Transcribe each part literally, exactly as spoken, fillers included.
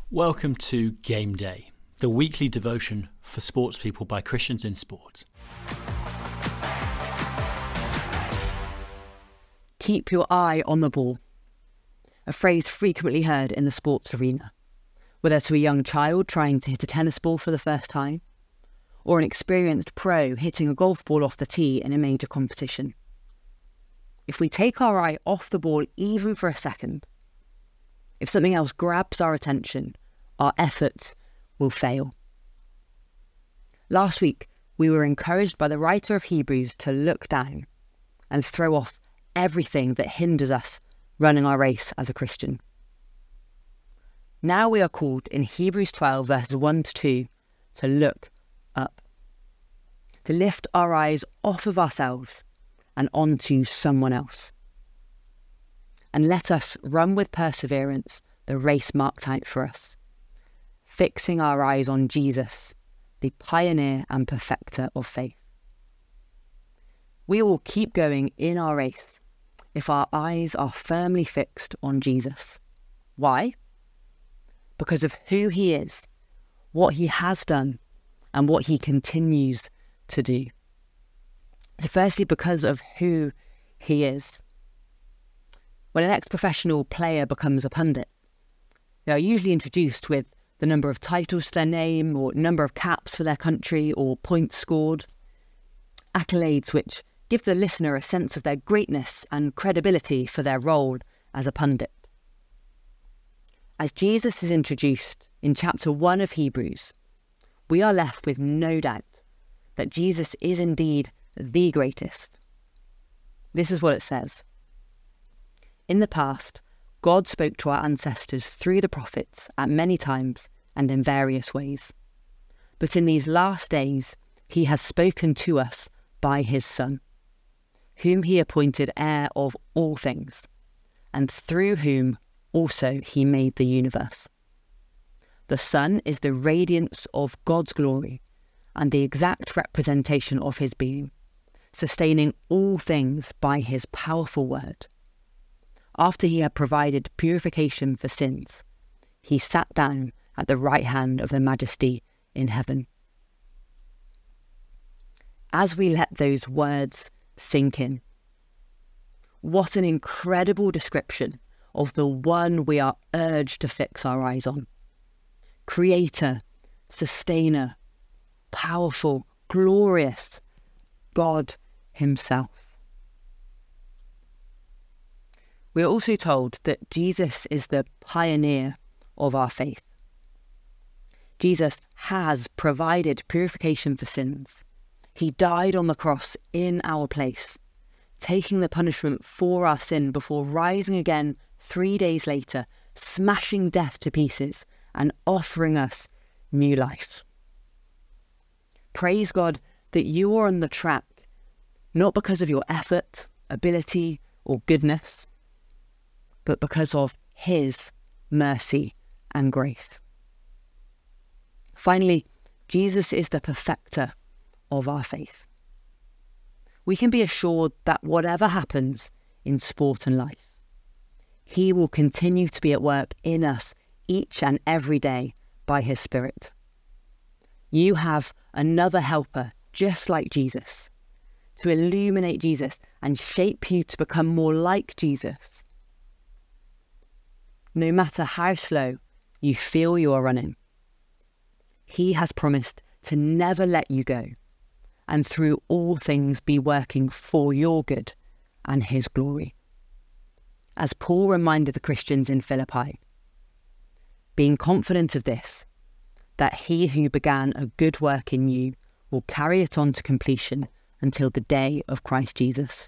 Welcome to Game Day, the weekly devotion for sports people by Christians in sport. Keep your eye on the ball, a phrase frequently heard in the sports arena, whether to a young child trying to hit a tennis ball for the first time, or an experienced pro hitting a golf ball off the tee in a major competition. If we take our eye off the ball even for a second, if something else grabs our attention, our efforts will fail. Last week, we were encouraged by the writer of Hebrews to look down and throw off everything that hinders us running our race as a Christian. Now we are called in Hebrews twelve verses one to two to look up, to lift our eyes off of ourselves and onto someone else. And let us run with perseverance the race marked out for us, fixing our eyes on Jesus, the pioneer and perfecter of faith. We will keep going in our race if our eyes are firmly fixed on Jesus. Why? Because of who he is, what he has done, and what he continues to do. So firstly, because of who he is. When an ex-professional player becomes a pundit, they are usually introduced with the number of titles to their name, or number of caps for their country, or points scored. Accolades which give the listener a sense of their greatness and credibility for their role as a pundit. As Jesus is introduced in chapter one of Hebrews, we are left with no doubt that Jesus is indeed the greatest. This is what it says. In the past, God spoke to our ancestors through the prophets at many times and in various ways. But in these last days, he has spoken to us by his Son, whom he appointed heir of all things, and through whom also he made the universe. The Son is the radiance of God's glory and the exact representation of his being, sustaining all things by his powerful word. After he had provided purification for sins, he sat down at the right hand of the Majesty in heaven. As we let those words sink in, what an incredible description of the one we are urged to fix our eyes on. Creator, sustainer, powerful, glorious, God himself. We are also told that Jesus is the pioneer of our faith. Jesus has provided purification for sins. He died on the cross in our place, taking the punishment for our sin before rising again three days later, smashing death to pieces and offering us new life. Praise God that you are on the track, not because of your effort, ability, or goodness, but because of his mercy and grace. Finally, Jesus is the perfecter of our faith. We can be assured that whatever happens in sport and life, he will continue to be at work in us each and every day by his Spirit. You have another helper just like Jesus to illuminate Jesus and shape you to become more like Jesus. No matter how slow you feel you are running, he has promised to never let you go, and through all things be working for your good and his glory. As Paul reminded the Christians in Philippi, being confident of this, that he who began a good work in you will carry it on to completion until the day of Christ Jesus.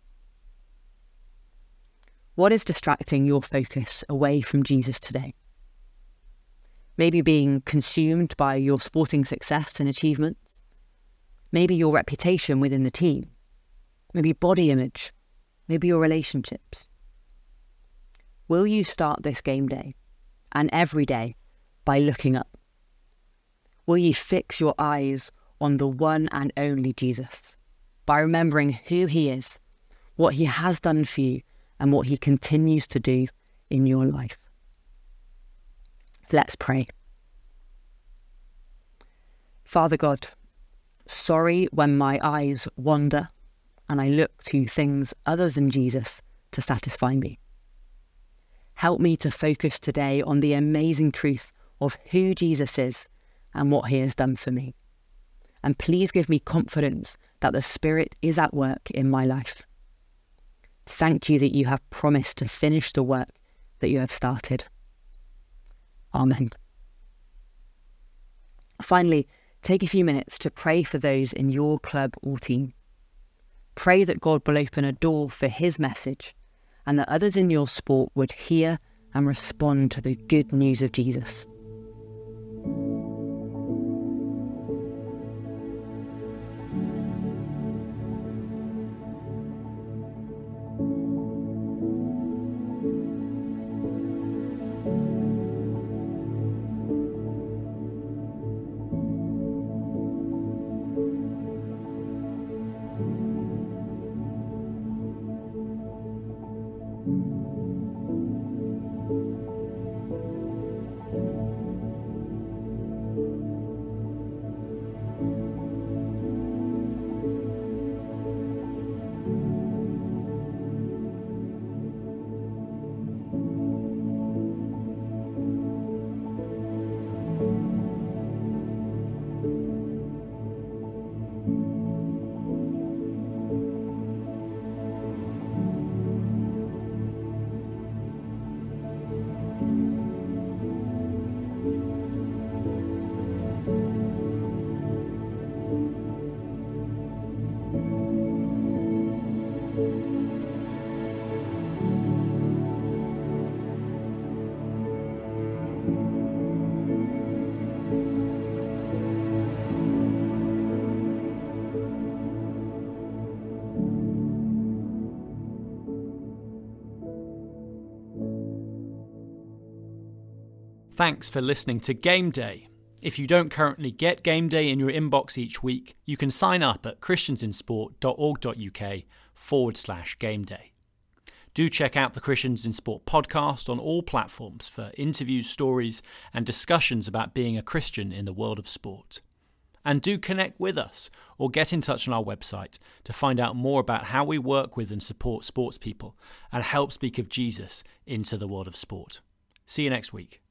What is distracting your focus away from Jesus today? Maybe being consumed by your sporting success and achievements. Maybe your reputation within the team. Maybe body image. Maybe your relationships. Will you start this game day and every day by looking up? Will you fix your eyes on the one and only Jesus by remembering who he is, what he has done for you, and what he continues to do in your life? Let's pray. Father God, sorry when my eyes wander and I look to things other than Jesus to satisfy me. Help me to focus today on the amazing truth of who Jesus is and what he has done for me. And please give me confidence that the Spirit is at work in my life. Thank you that you have promised to finish the work that you have started. Amen. Finally, take a few minutes to pray for those in your club or team. Pray that God will open a door for his message and that others in your sport would hear and respond to the good news of Jesus. Thanks for listening to Game Day. If you don't currently get Game Day in your inbox each week, you can sign up at christiansinsport.org.uk forward slash game day. Do check out the Christians in Sport podcast on all platforms for interviews, stories, and discussions about being a Christian in the world of sport. And do connect with us or get in touch on our website to find out more about how we work with and support sports people and help speak of Jesus into the world of sport. See you next week.